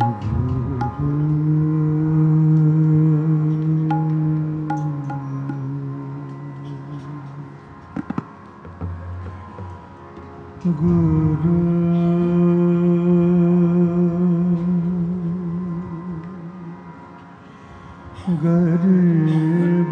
गरीब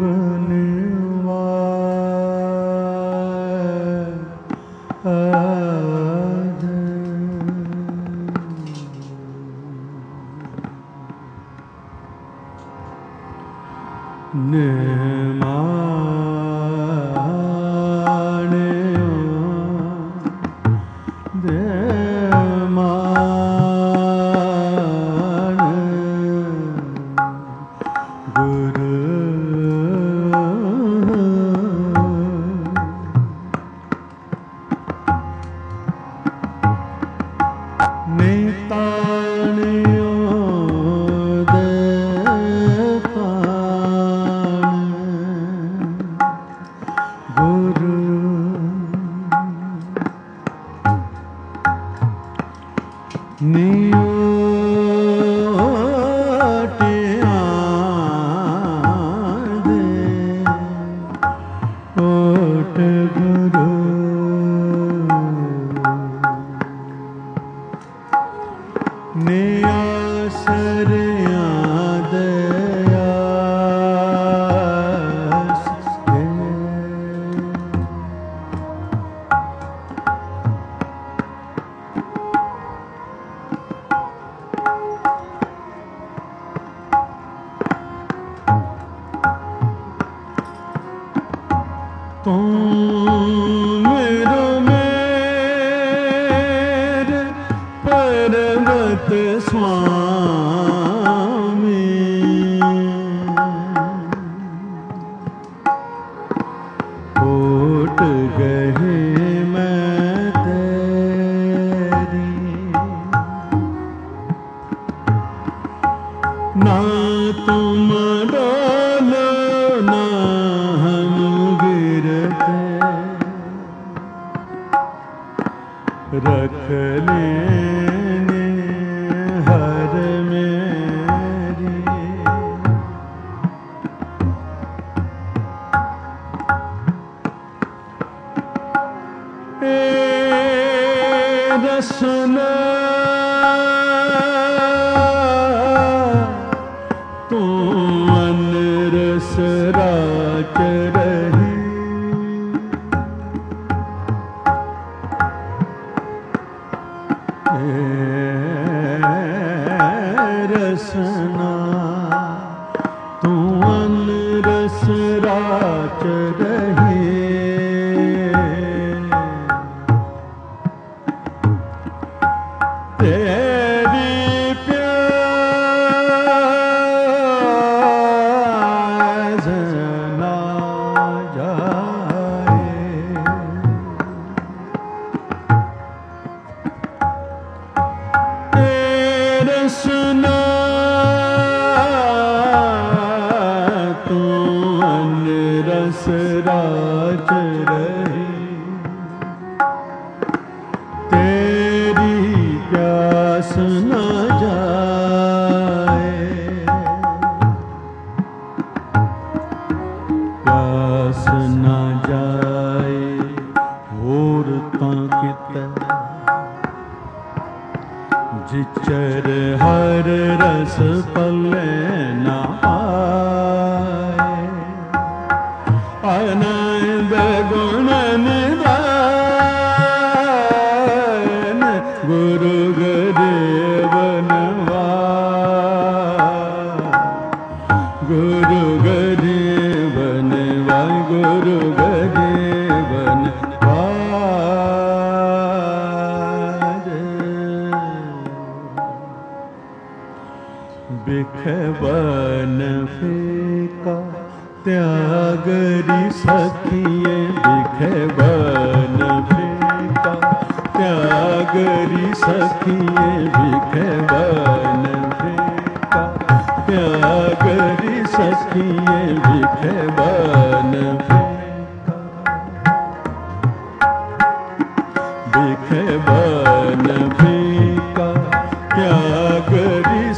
बिख बन फीका त्याग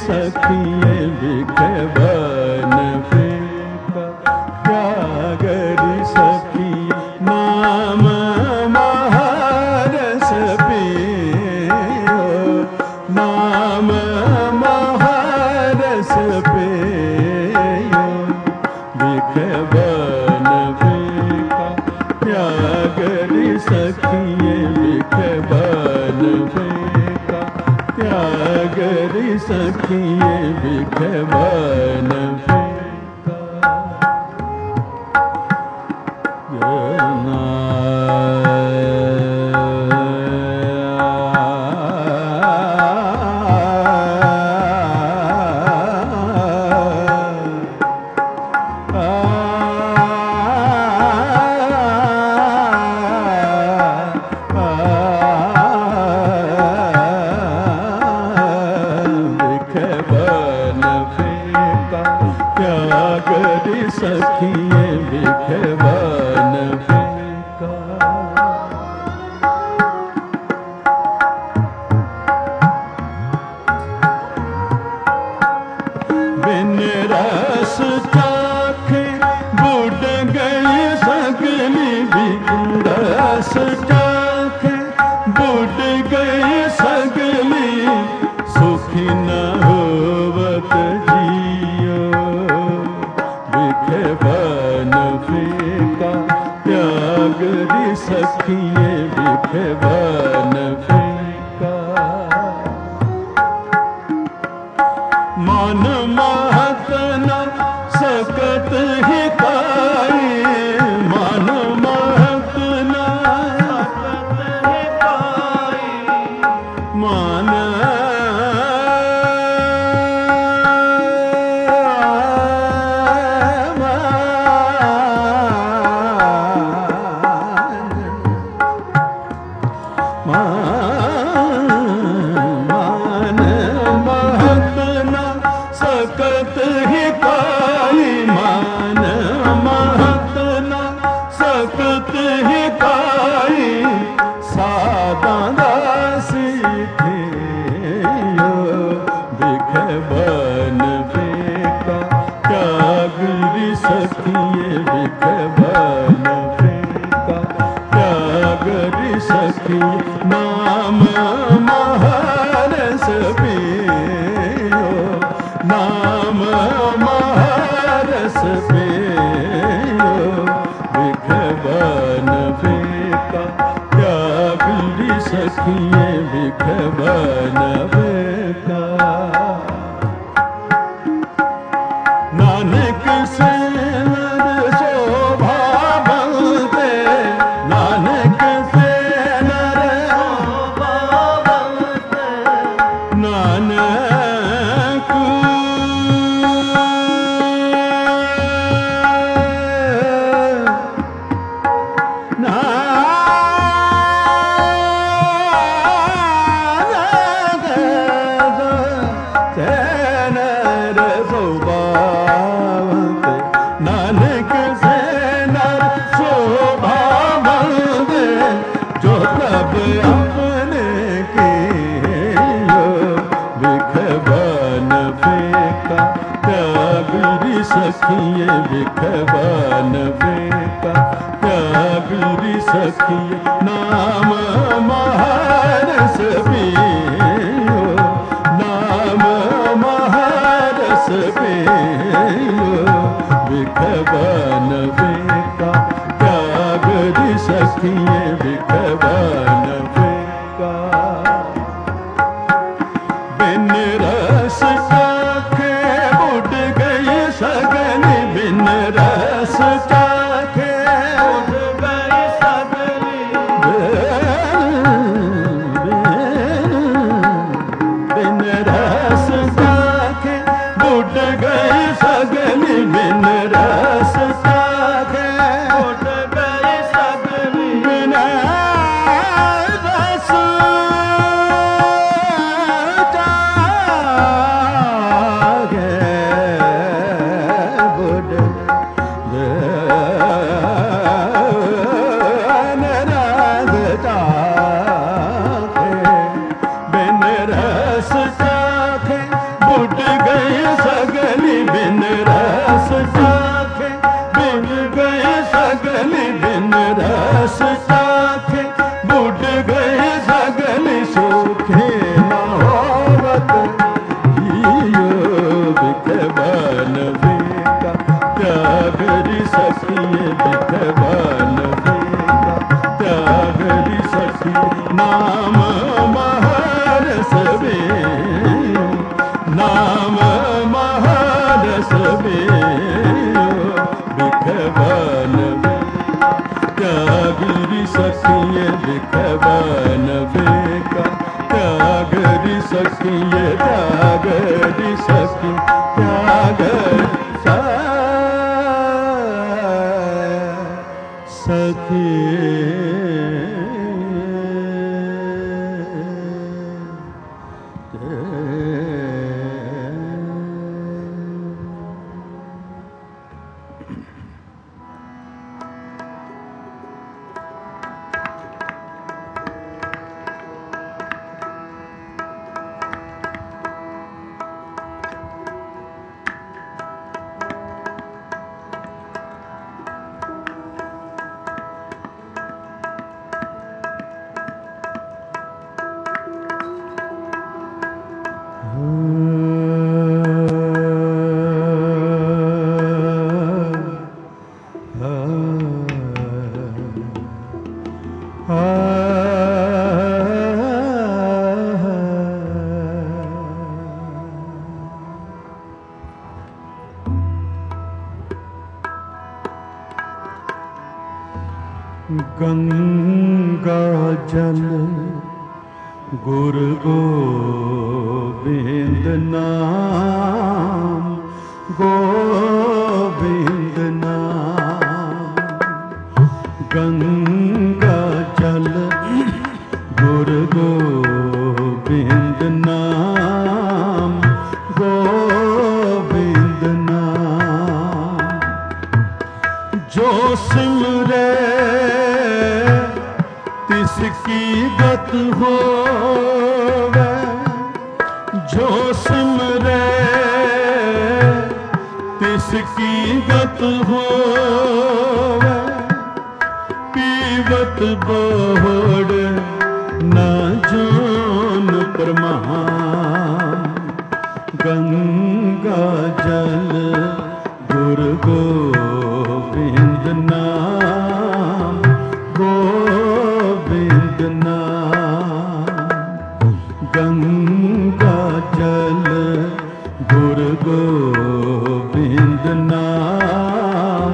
त्यागरी सखिए बिखबन फेंका, त्यागरी सखिए बिखबन फेंका। सखिए बिखबन फेंका। बिन रस चाखे बुड गई सगली, बिन रस चाखे बुड गई सगली, सुखी न होवत जियो बिखबन फेंका, त्यागरी सखिए बिखबन फेंका। मन महत न सकत हिताई, मन महत न सकत हिताई, मन सकत हिताई, मान महत न सकत हिताई, सादा दासी थियो बिखबन फेंका, त्यागरी सखिए बिखबन फेंका, त्यागरी सखिए। नाम महरस पियो, नाम महरस पियो बिखबन फेंका, त्यागरी सखिए बिखबन फेंका। नानक से नर शोभा बनते, नानक से नर शोभा बनते, नानक नानक से नर शोभा बनते, जो तब अपने कियो बिखबन फेंका, त्यागरी सखिए बिखबन फेंका, त्यागरी सखिए। नाम महरस पियो, नाम महरस पियो बिखबन फेंका, त्यागरी सखिए बिखबन फेंका। बिन रस चाखे बुड गई सगली, बिन रस चाखे बुड गई सगली, बिन रस चाखे बुड गई सगली, बिन रस चाखे बुड गई सगली, बिन रस चाखे बुड बिन रस चाखे बुड गई सगली, बिन रस चाखे बुड गई सगली, बिन रस चाखे बुड गई सगली, सुखे न होवत जियो बिखबन फेंका, त्यागरी सखिए बिखबन फेंका। नाम महारस बेयो, नाम महारस बेयो, बिखवन त्यागरी सखिए, बिखवन बेका त्यागरी सखिए, त्यागरी सखी त्याग सखी। गंगा जल गुरु गोविंद नाम, गोविंद नाम। गंगा जल गुरु गोविंद नाम, गोविंद नाम। जो सिमरे तिसकी गत होवे, जो सिमरे तिसकी गत होवे। पीवत बोहड़ ना जोन प्रमाण, गंगा जल गुरु गोविंद नाम, गोविंद नाम। गंगा जल गुरु गोविंद नाम,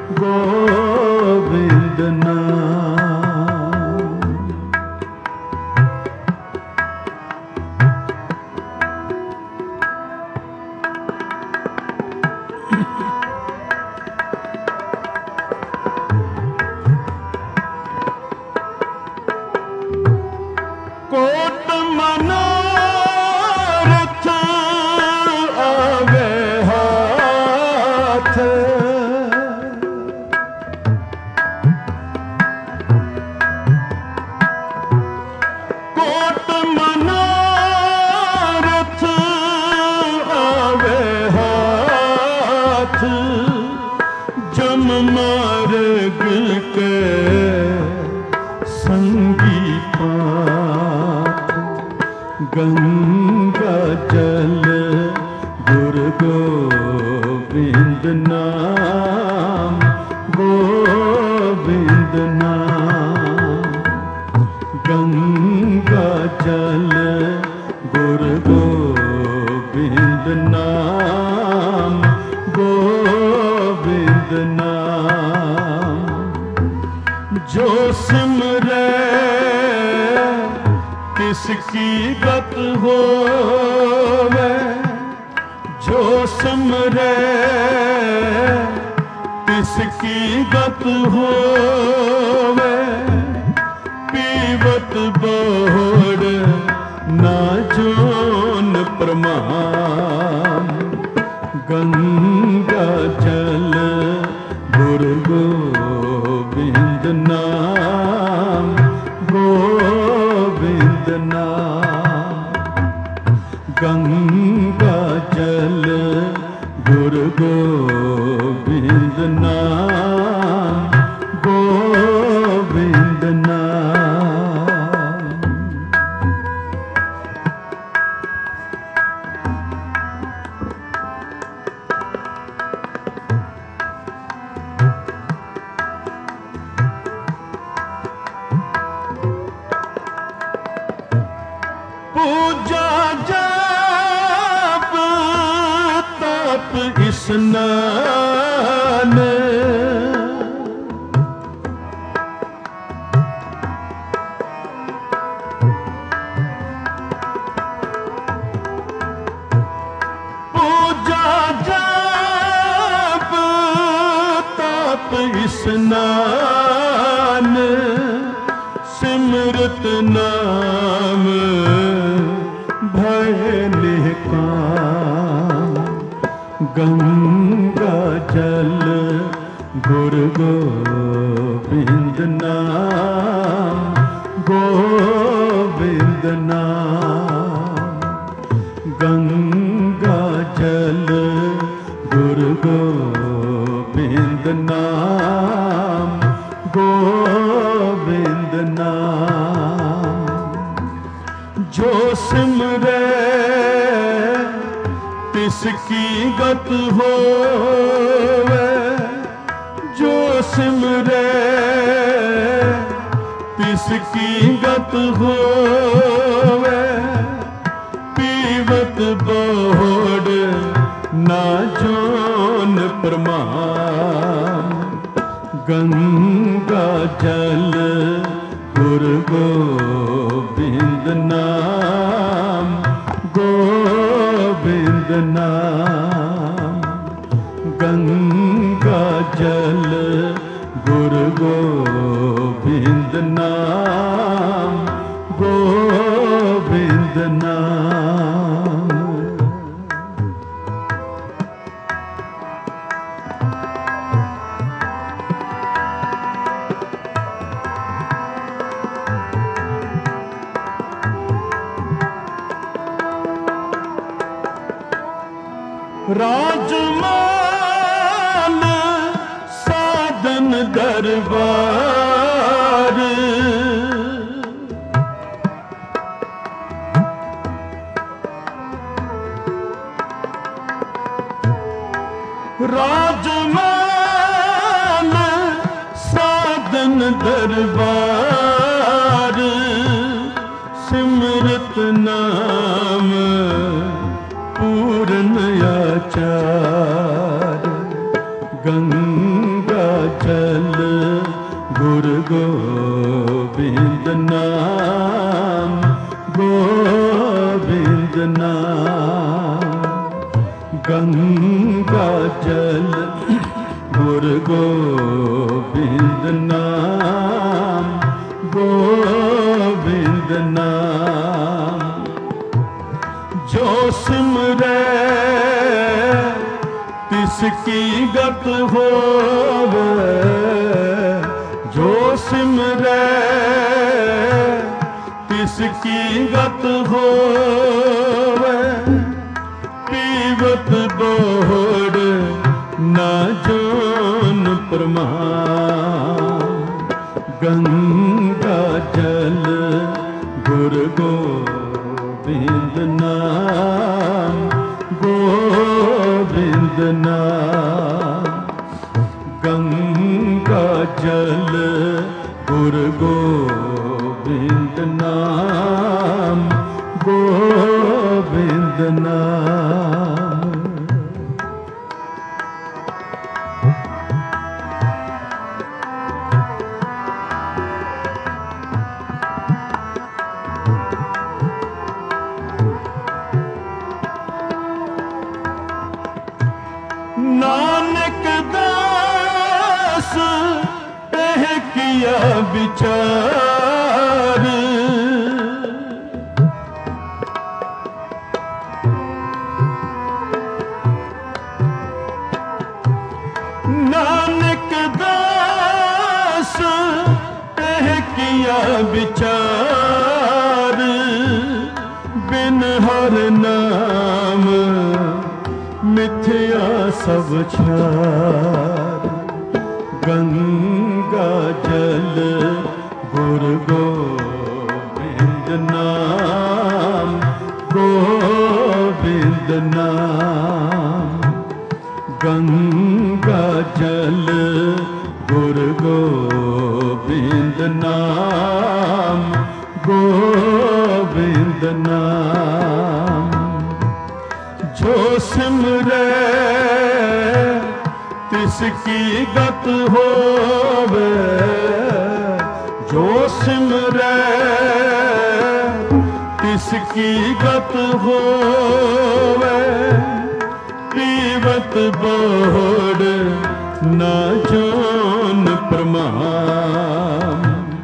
गोविंद नाम। कोट मनोरथ आवे हाथ, कोट मनोरथ आवे हाथ। जम मार्ग के संगी पाथ, गंगा जल गुरु गोविंद नाम, गोविंद नाम। गंगा जल गुरु गोविंद नाम, गोविंद नाम। जो सिमरे तिसकी गत होवे, जो सिमरे तिसकी गत होवे। पीवत बोहड़ ना जोन प्रमाण, गंगा जल गुरु गोविंद नाम, गोविंद नाम। गंगा जल गुरु गोविंद नाम, गोविंद नाम। पूजा जाप तप स्नान पूजा जाप तप स्नान सिमरत नाम भय निकाम गंगा जल गुरु गोविंद नाम गोविंद नाम गंगा जल गुरु गोविंद नाम गोविंद नाम जो सिमरे तिसकी गत होवे जो सिमरे तिसकी गत होवे पीवत बोड़ ना जोन प्रमाण गंगा जल गुरु गोविंद नाम गोविंद नाम गंगा जल गुरु गोविंद नाम गोविंद नाम राजमान साधन दरबार राजमान साधन दरबार सिमरत नाम पूर्ण आचार गंगा जल गुरु गोविंद नाम गोविंद नाम गंगा जल गुरु गोविंद नाम गोविंद नाम जो सिमरे तिसकी गत होवे जो सिमरे तिसकी गत होवे पीवत बोड़ ना जोन प्रमाण गंगा जल गुरु गोविंद नाम गोविंद नाम गंगा जल गुरु गोविंद नाम गोविंद नाम नानक दास एह किया विचार नानक दास एह किया विचार बिन हर नाम मिथ्या सब छार गंगा जल गुरु गोविंद नाम गोविंद नाम गंगा जल गुरु गोविंद नाम गोविंद नाम सिमरे तिसकी गत होवे, जो सिमरे तिसकी गत होवे, पीवत बोड़ ना जोन प्रमाण।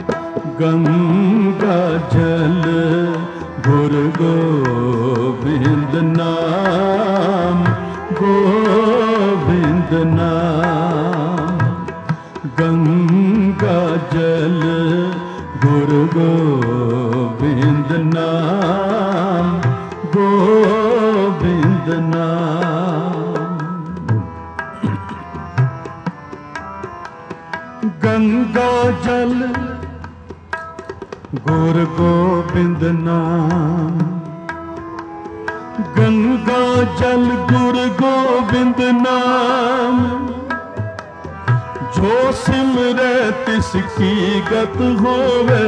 गंगा जल गुरु गोविंद नाम, गोविंद नाम। गंगा जल गुरु गोविंद नाम, गोविंद नाम। गंगा जल गुरु गोविंद नाम, गंगा जल गुरु गोविंद नाम। जो सिमरे तिसकी गत होवे,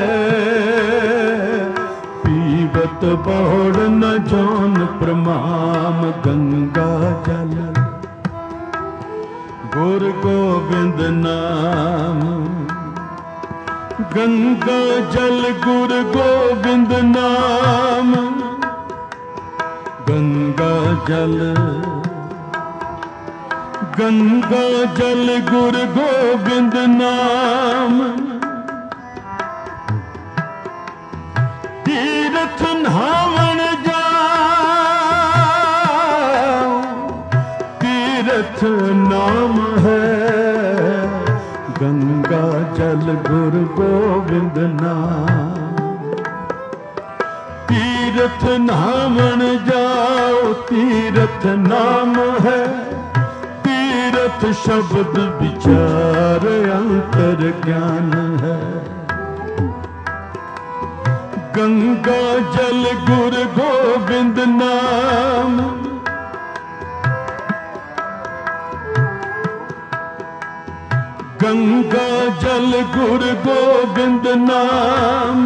पीवत बोड़ न जोन प्रमाम। गंगा जल गुरु गोविंद नाम, गंगा जल गुरु गोविंद नाम। गंगा जल, गंगा जल गुरु गोविंद नाम। तीर्थ नहावन जाओ, तीर्थ नाम है। गंगा जल गुरु गोविंद नाम। तीर्थ नहावन जाओ, तीर्थ नाम है। तीर्थ शब्द विचार अंतर ज्ञान है। गंगा जल गुरु गोविंद नाम, गंगा जल गुरु गोविंद नाम।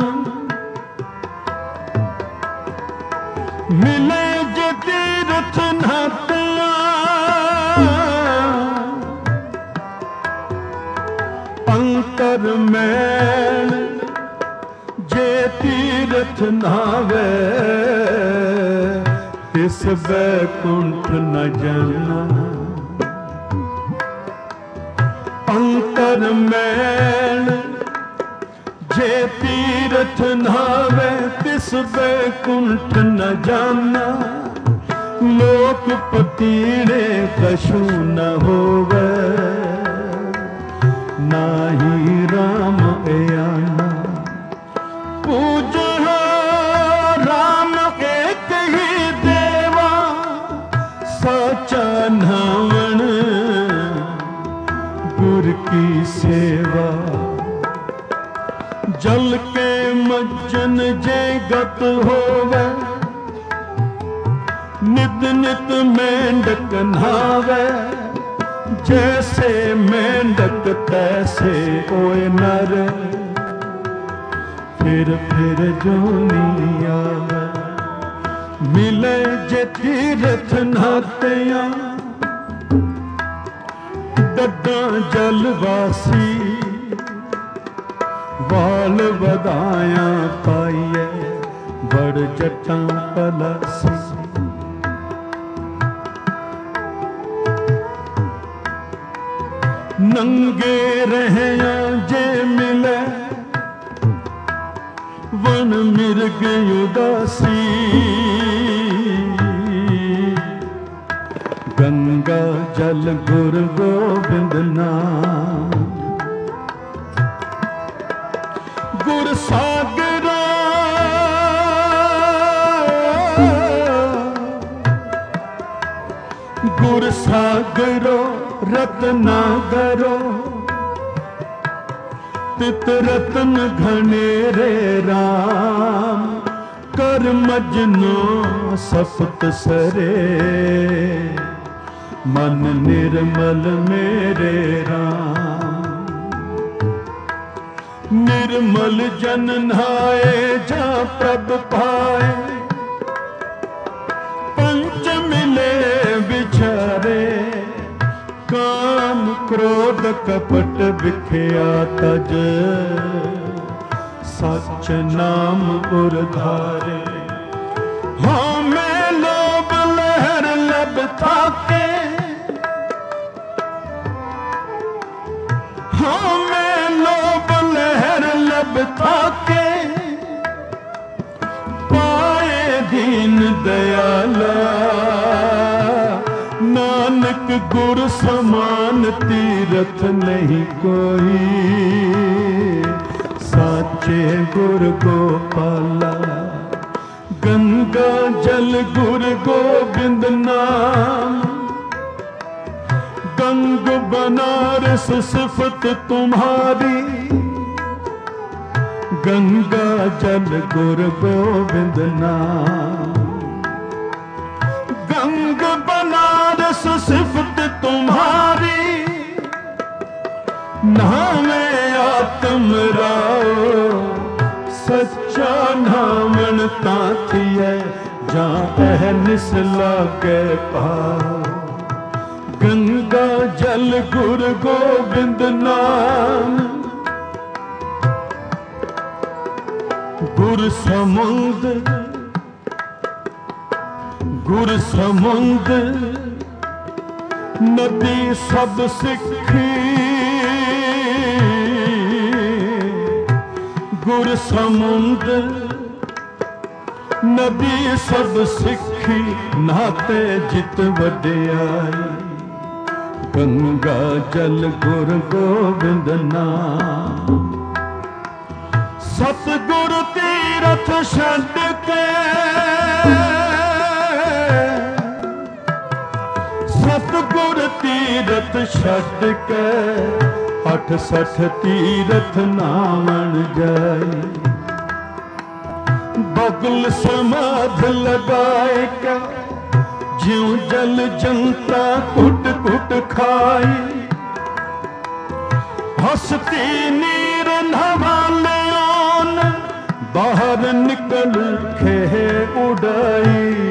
मिले जे तीर्थ नहातिया, अंतर मैल जे तीर्थ नहावे, तिस बैकुंठ न जाना। अंतर मैल जे तीर्थ नहावे, तिस बैकुंठ न जाना। लोक पतीड़े कछु न होवे, नाही राम आना। पूजो राम एक ही देवा, सचा नावण गुर की सेवा। जल के मज्जन जे गत होवे, नित नित मेंढक नहावे। जैसे मेंढक तैसे ओए नर, फिर जोनी आवे। मिले जे तीर्थ नहातिया, डड्डा जलवासी। बाल बदाया पाइए, बड़ जटा पलासी। नंगे रहया जे मिले, वन मिर्ग उदासी। गंगा जल गुरु गोविंद नाम। गुर सागरा गुर सागरो रत्नागरो। तित रतन घनेरे राम, कर मजनो सप्त सरे। मन निर्मल मेरे राम, निर्मल जन नहाए जा प्रभ पाए। पंच मिले विचारे, काम क्रोध कपट बिख्या तज, सच नाम उरधारे। हाँ मैं लोभ लहर लब थाके, हाँ मैं लोभ लहर लब थाके, पाए दीन दयाला, नानक गुर समान तीरथ नहीं कोई, साचे गुर गोपाला। गंगा जल गुर गोविंद नाम, गंग बनारस सिफत तुम्हारी, गंगा जल गुर गोविंद नाम। गंग बनारस सिफत तुम्हारी, नामे आत्म राओ, सच्चा नामन ताथी है, जहाँ अहनिस लागे पाओ। गंगा जल गुर गोविंद नाम, गुर समुंद, गुर समुंद, नदी सब सिखी, गुर समुंद नदी सब सिखी, नाते जित वड्याई। गंगा जल गुर गोविंद नाम, सतगुर तीरथ छड्ड के, सतगुर तीरथ छड्ड के, 68 तीरथ नामन जाए। बगल समाध लगाए का, ज्यों जल जनता कुट कुट खाई। हंसती नीर नवाले ओन, बाहर निकल खे उड़ाई।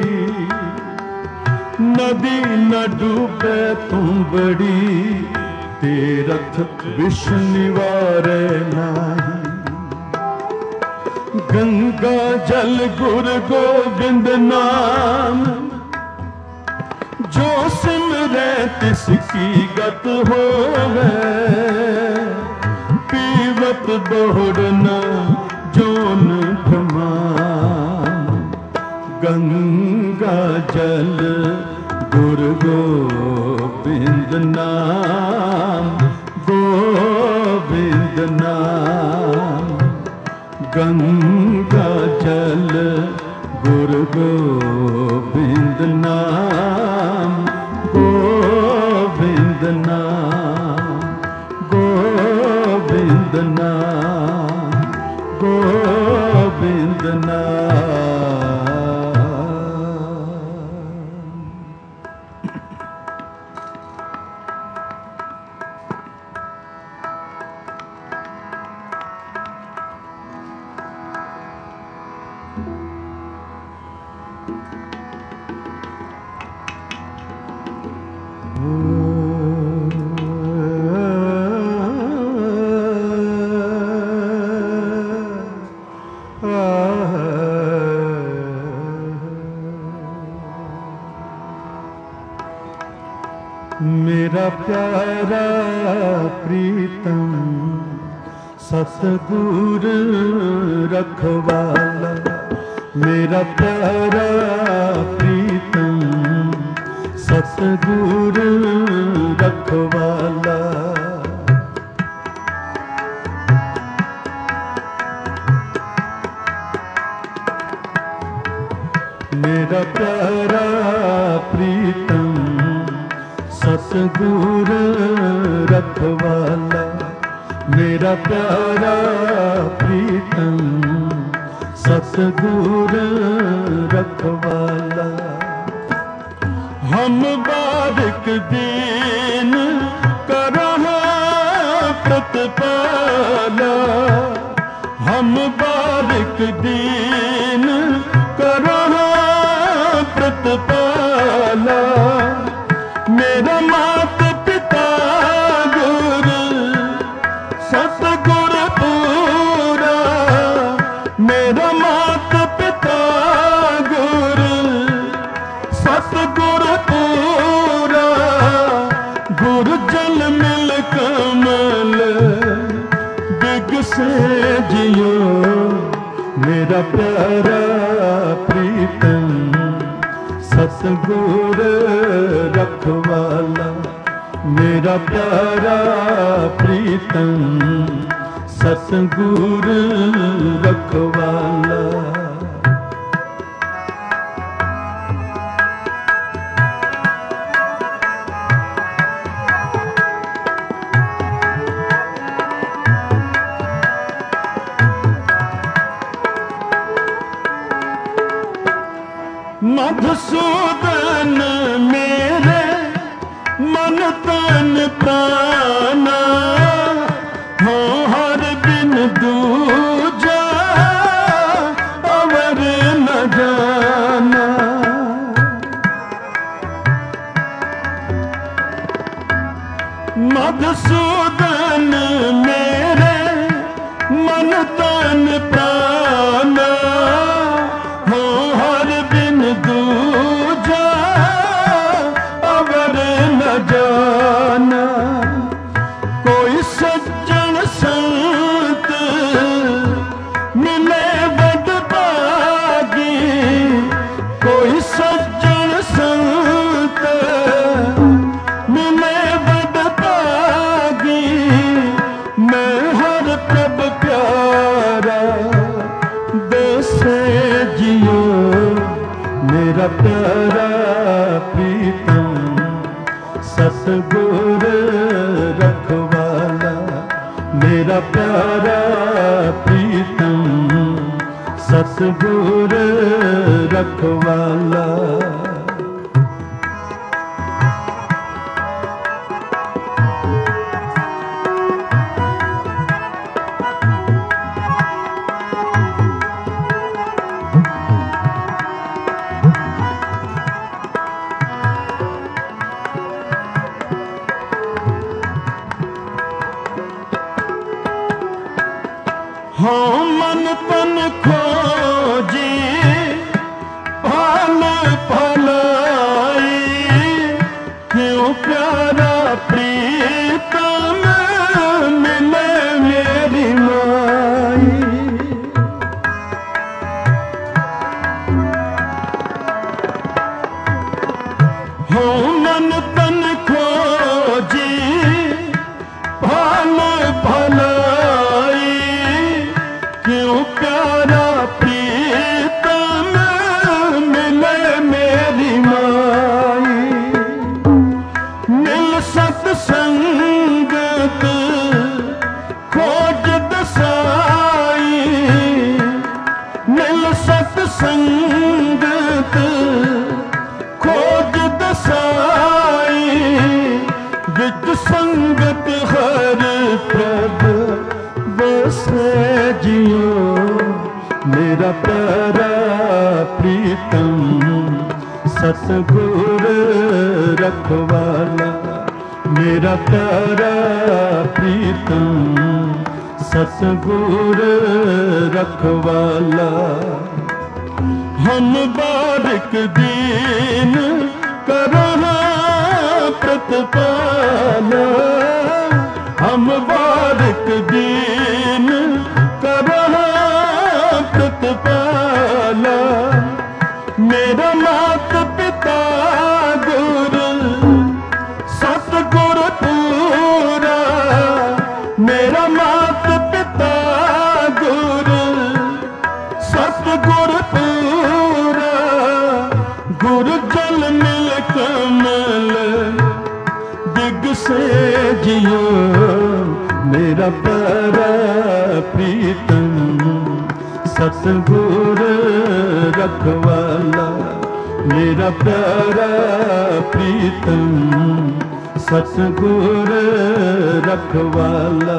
नदी न डूबे तुम बड़ी, तीरथ विष निवारे नाही। गंगा जल गुर गोविंद नाम, जो सिमरे तिसकी गत होवे। पीवत दोहरना जोन भ्रमान, गंगा जल गुर गोविंद नाम, गोविंद नाम। गंगा जल गुर गोविंद नाम, गोविंद नाम, गोविंद नाम, गोविंद नाम। मेरा प्यारा प्रीतम सतगुर रखवाला, मेरा प्यारा प्रीतम सतगुर रखवाला। मेरा प्यारा प्रीतम सतगुर रखवाला, मेरा प्यारा प्रीतम सतगुर रखवाला। हम बारिक दीन करहा प्रतिपाला, हम बारिक दीन करहा प्रतिपाला। मेरा मात पिता गुरु सतगुरु पूरा, गुरु जल मिल कमल बिग से जियो। मेरा प्यारा प्रीतम सतगुरु रखवाला, मेरा प्यारा प्रीतम सतगुरु रखवाला। मधुसूदन मेरे मन तन प्राणा, हो हर बिन दूजा अवर न जाना। मधुसूदन मेरे मन तन प्राणा, हो हर बिन दूजा अवर न जाना। कोई सज्जन संत मिले बद भागी, कोई सज्जन संत मिले बद भागी। मैं हर प्रभ प्यारा देसे जियो। मेरा प्यारा प्रीतम सतगुरु रखवाला, मेरा प्यारा प्रीतम सतगुरु रखवाला। हाँ मन तन खोजी फल फलाई, क्यों प्यारा प्रीतम मिले मेरी माई। हाँ मन तन खोजी फल फलाई, क्यों प्यारा प्रीतम मिले मेरी माई। मिल सत्संगत खोज दसाई, मिल सत्संगत खोज दसाई। विद संगत हर प्रभ बसे जियो। मेरा प्यारा प्रीतम सतगुरु रखवाला, मेरा प्यारा प्रीतम सतगुरु रखवाला। हम बारिक दीन करना प्रतिपाला, हम बारिक दीन करना प्रतिपाला। मेरा मात पिता गुरु सतगुरु पूरा, मेरा मात पिता गुरु सतगुरु पूरा। गुरु जल मिल कमल दिग से जियो। मेरा प्यारा प्रीतम सतगुरु रखवाला, मेरा प्यारा प्रीतम सतगुरु रखवाला।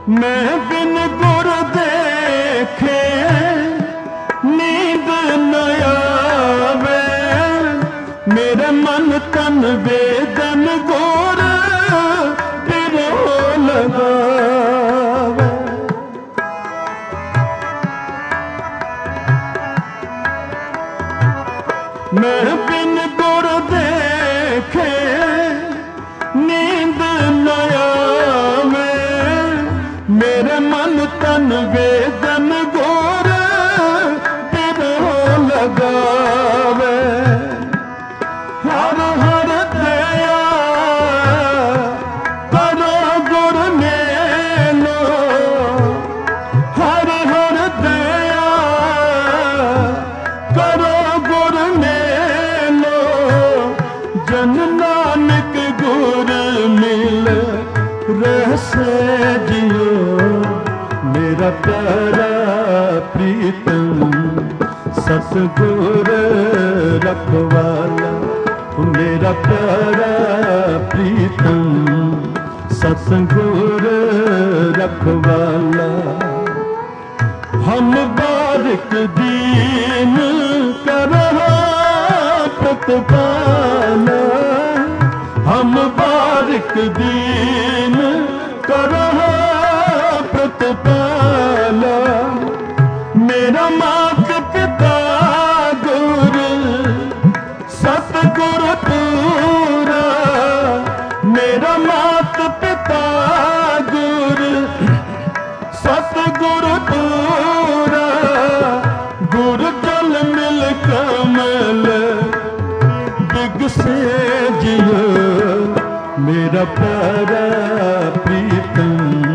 मैं बिन गुर देखे नींद न आवे, मेरे मन तन वेदन गुर बिरो लगावे। मैं बिन गुर देखे नींद न आवे, मेरे मन तन वेदन गुर बिरो लगावे। हर हर दया करो गुर मेलो, हर हर दया करो गुर मेलो, जन नानक गुर मिल रहसे जियो। मेरा प्यारा प्रीतम सतगुर रखवाला, मेरा प्यारा प्रीतम सतगुर रखवाला। हम बारिक दीन करहा प्रतिपाला, हम बारिक दीन करहा प्रतिपाला। मेरा मात पिता गुर सतगुर पूरा, मेरा मात पिता गुर सतगुर पूरा। गुर जल मिल कमल बिग से जियो। मेरा प्यारा प्रीतम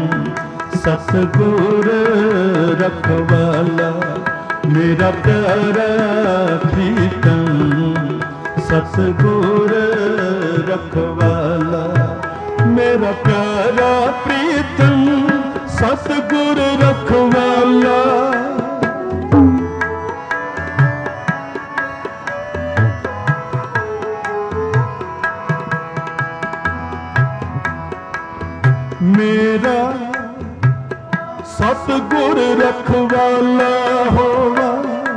सतगुर रखवाला, मेरा प्यारा प्रीतम सतगुर रखवाला। मेरा प्यारा प्रीतम सतगुर रखवाला। मेरा सतगुर रखवाला होवा,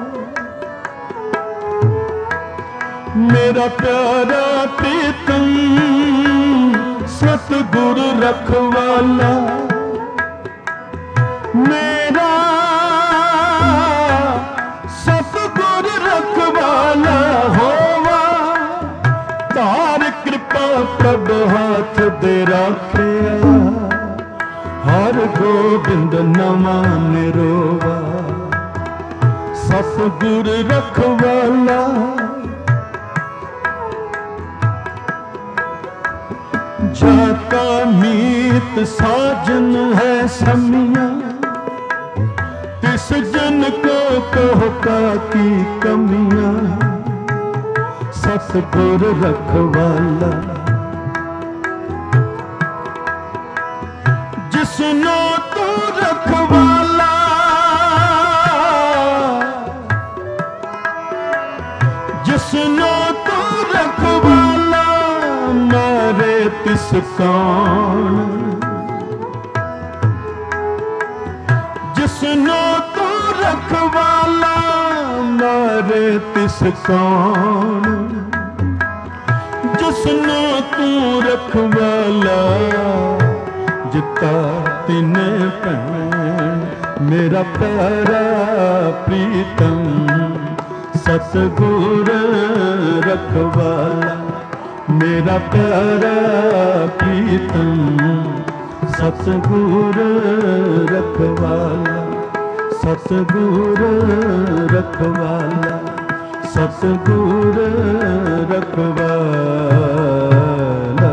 मेरा प्यारा प्रीतम सतगुर रखवाला। मेरा सतगुर रखवाला होवा, तार कृपा प्रभ हाथ दे राखे। हर गोबिंद नवा निरोवा, सतगुर रखवाला। जाका मीत साजन है समिया, तिस जन को कहो का की कमियां। सतगुर रखवाला जिसनो तू रखवाला, जिसनो तू रखवाला। मारे तिस कौन, जिसनो तू रखवाला। मारे तिस कौन, जिसनो तू रखवाला। जिता तिने भैन मेरा प्यारा प्रीतम सतगुर रखवाला। मेरा प्यारा प्रीतम सतगुर रखवाला। सतगुर रखवाला, सतगुर रखवाला।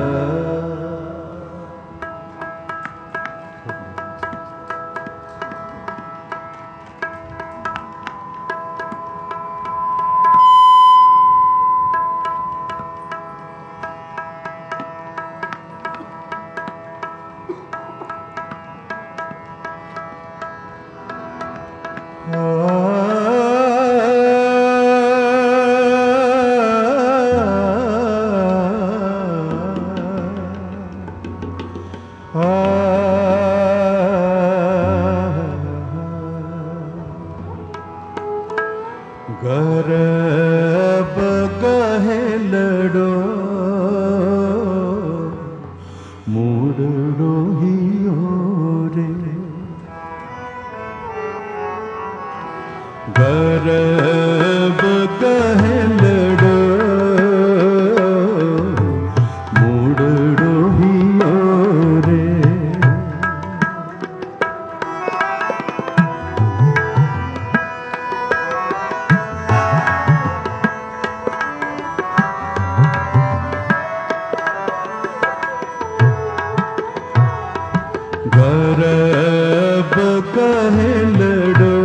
गरब कहे लड़ो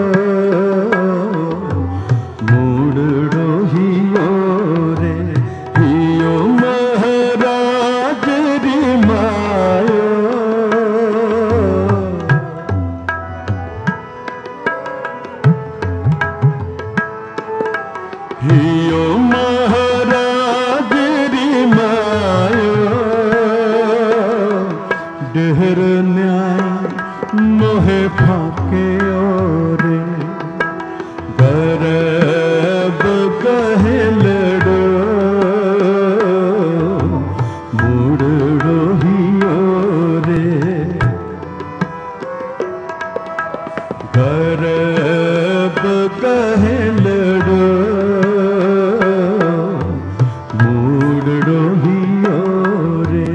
मूड़ो हियो रे हियो महाराज री मायो हियो महाराज री मायो ढेर न्याय मोहे फाके ओरे गरब कहे लड़ो मूड़ो हियो रे गरब कहे लड़ो मूड़ो हियो रे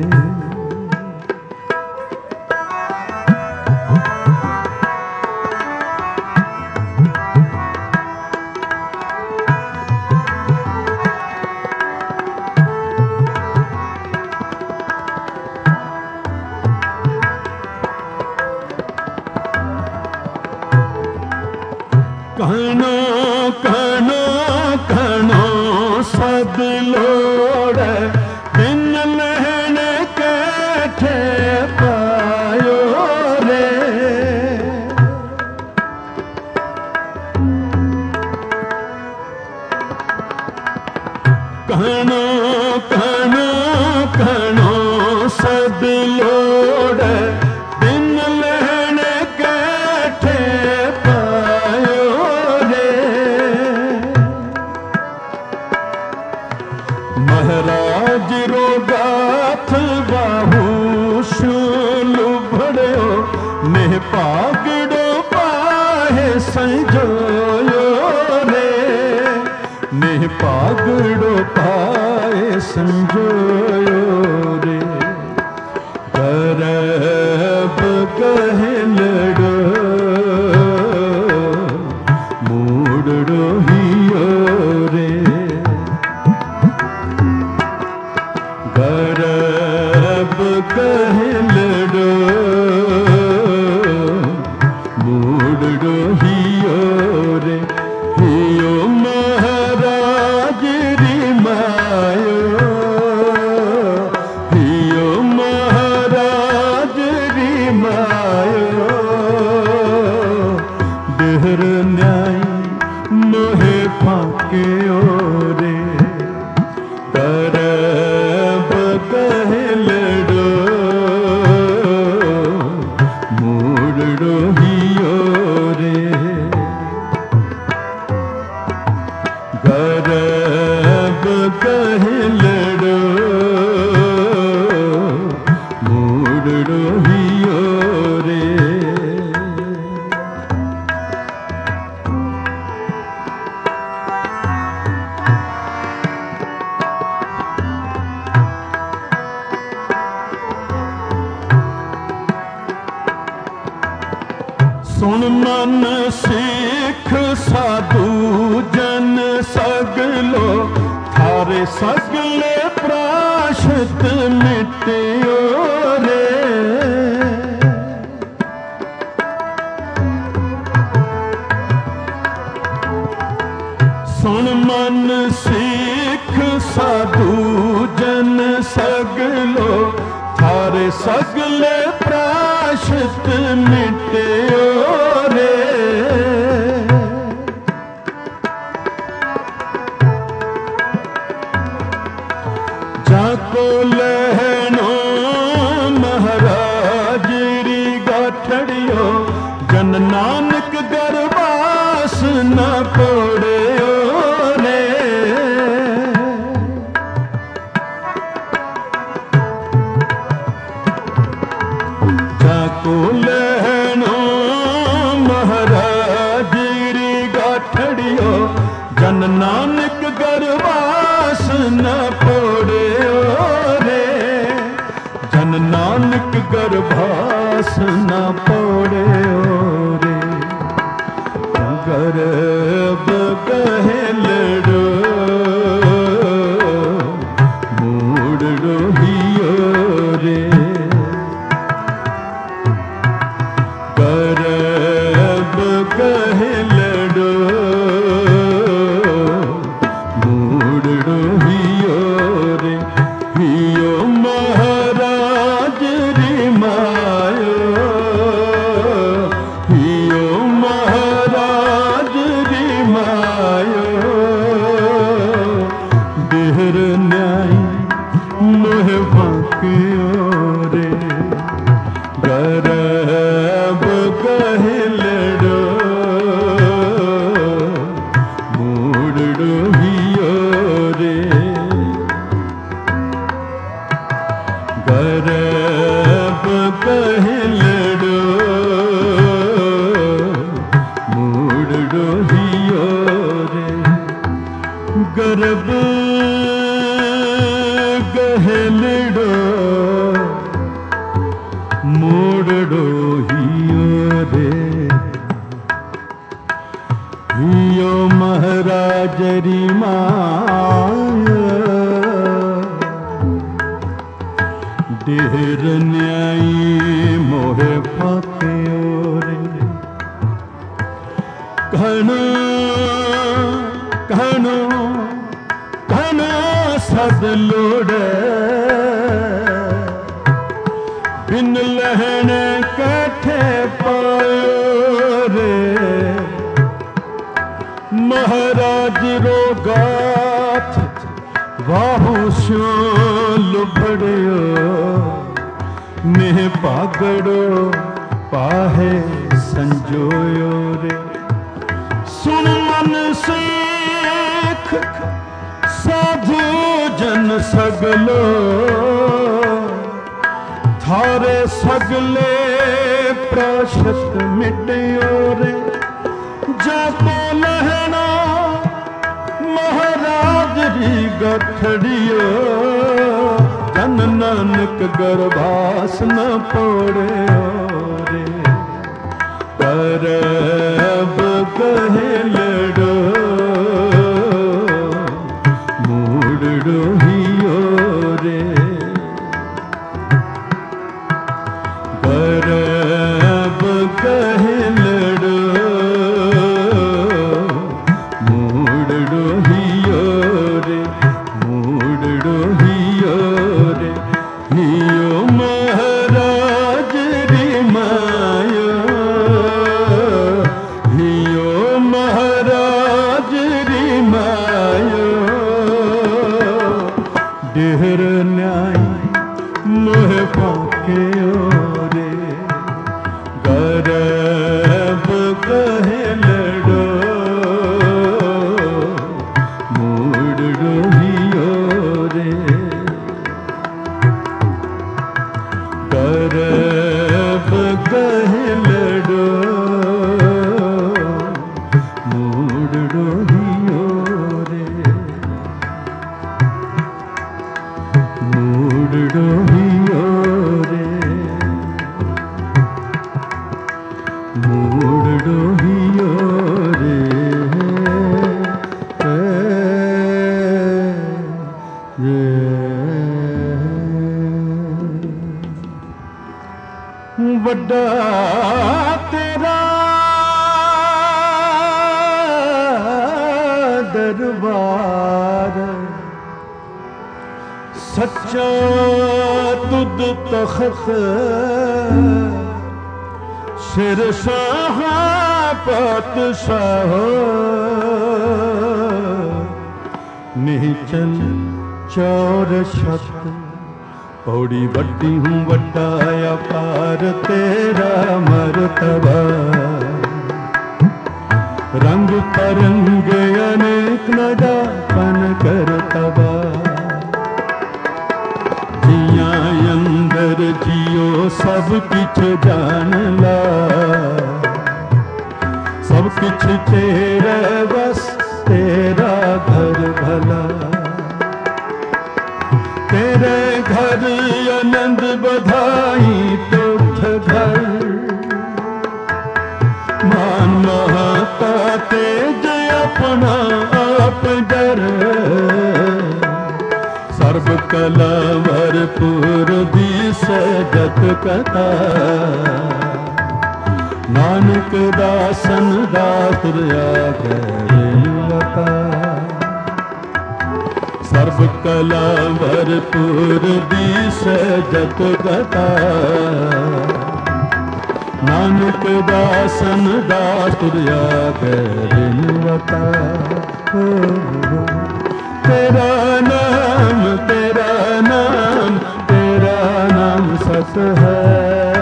कनो कनो कनो सद लोड़ बिन लहन कैठे पायो रे कनो कनो कनो सद लोड़ बिन लहन कैठे महाराज रो गाथ बाहू शूल भड़ो ने पागड़ो पाहे संजोयो रे ने पागड़ो पाहे संजोयो रे गरब कहे लड़ो मूड़ो हियो रे गरब कहे लड़ो मूड़ो हियो रे हियो महाराज री मायो हियो महाराज री मायो ढेर न्याय मोहे फाके ओरे गरब कहे लड़ो मूड़ो हियो रे गरब कहे लड़ो मूड़ो हियो रे सुन मन सिख साधु जन सगलो थारे सगले प्राशत मिट्यो रे सुन मन सिख साधु जन सगलो थारे सगले प्राशत मिट्यो रे जाको लहनो महाराज री गाठड़ियो जन नानक गरबास न पड़ियो रे जाको लहनो महाराज री गाठड़ियो जन नानक गरबास न पड़ियो रे जन नानक गरबास न पड़ियो रे गरब कहे लड़ो मूड़ो हियो रे करब कहे लड़ो मूड़ो हियो रे गरब कहे लड़ो मूड़ो हियो रे हियो महाराज री माया ढेर न्यायी मोहे फाके रे घणो घणो घणो सद लोड़े बिन लहण कठे पायो रे महाराज रो गाथ वाहू श्यो लुभड़ियो ने पागड़ो पाहे संजोयो रे सुन मन सीख साधु जन सगलो थारे सगले प्राशत मिटियो रे जातो लहना महाराज री गठड़ियो जन नानक गर्भास न पोड़े रे करब कहे लड़ो मूड़ो हियो रे करब कहे लड़ो मूड़ो हियो रे मूड़ो हियो रे हियो महाराज री माया हियो महाराज री माया ढेर न्याय मोह पाके रे गरब कहे लड़ो मूड़ो हियो रे गरब कहे लड़ो मूड़ो हियो रे मूड़ो हियो रे मूड़ो हियो रे वड्डा तेरा दरबार सच्चा तुद तख्त सिर शाह पातशाह निचल चौर छत पौड़ी वड्डी हूँ वड्डा अपार तेरा मर्तबा रंग तरंग अनेक न जापन करतबा जिया अंदर जियो सब किछ जान ला सब किछ तेरा बस तेरा घर भला तेरे घर आनंद बधाई तुझ घर मान महता तेज अपना आप डर सर्व कला भरपूर दिस जत कथा नानक दासन दासुर आगता सर्व कला भरपूर दिस जत गता नानक दासन दासुर आगता तेरा नाम तेरा नाम तेरा नाम सत है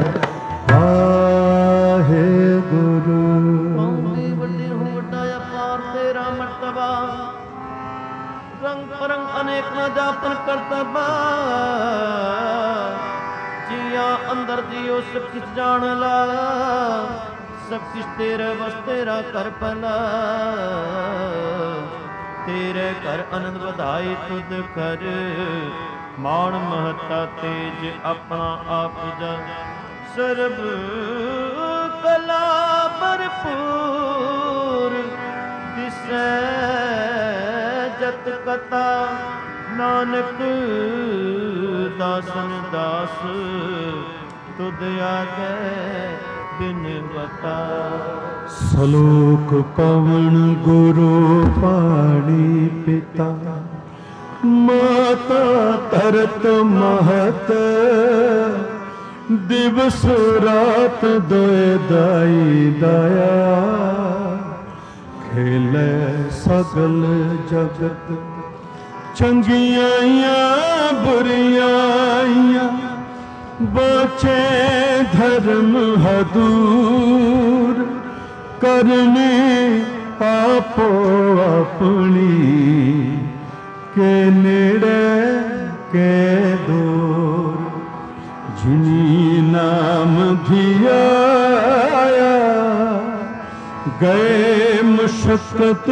आहे गुरु तेरा मर्तबा रंग परंग अनेक न जापन करतबा कर दियो सब किस जान ला, सब किस तेरे बस तेरा कर भला। तेरे कर आनंद बधाई तुद कर, मान महता तेज अपना आप जा। सर्ब कला भरपूर तिसै जत कथा, नानक दासन दास तुद आगे बिन बता। सलोक पवन गुरु पाणी पिता, माता तरत महत, दिवस रात दोए दाई दाया। खेले सगल जगत चंगियां बुरियां, बचे धर्म हदूर, करने आपो अपनी, के नेड़े के दूर। जिनी नाम धियाया, गए मशक्कत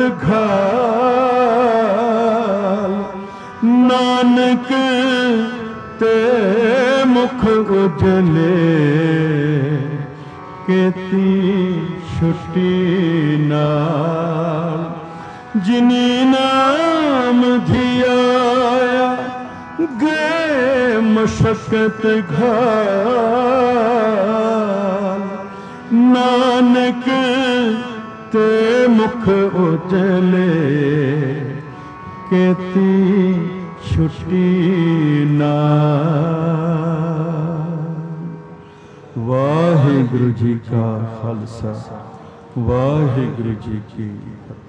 घाल। नानक ते मुख उजले, केती छुट्टी नाल। जिनी नाम धियाया, गए मशक्कत घाल। नानक ते मुख उजले, केती छुट्टी नाल। वाहिगुरु जी का खालसा, वाहिगुरु जी की फतेह।